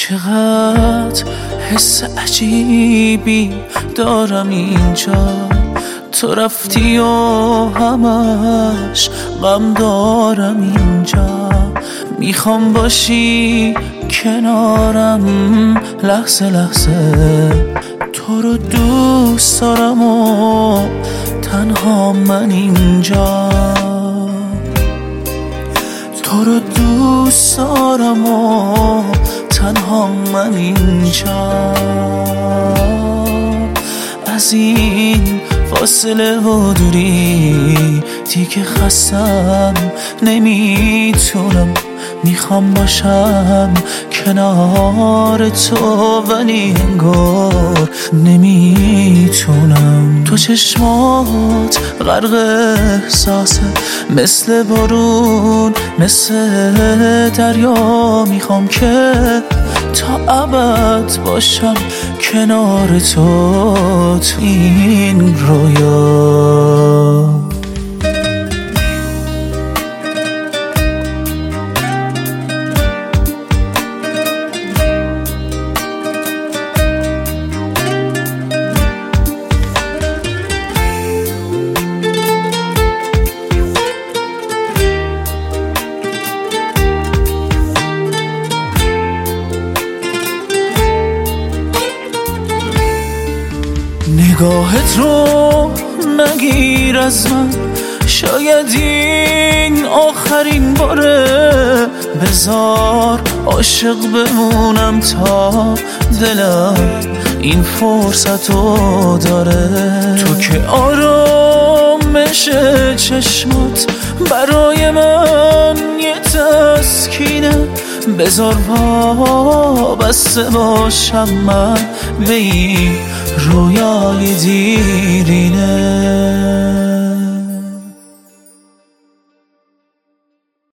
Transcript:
چقدر حس عجیبی دارم اینجا، تو رفتی و همش غم دارم اینجا. میخوام باشی کنارم لحظه لحظه، تو رو دوست دارم و تنها من اینجا. تو رو دوست دارم و تنها من اینجا. از این فاصله و دوری دیگه خستم، نمیتونم. میخوام باشم کنار تو ولی انگار نمیتونم. تو چشمات غرق احساسه، مثل بارون مثل دریا. میخوام که تا ابد باشم کنار تو این رویا. نگاهت رو نگیر از من، شاید این آخرین باره. بذار عاشق بمونم تا دلم این فرصت رو داره. تو که آرامش چشمات برای من یه تسکینه. بذار وابسته باشم من به این رویای دیرینه.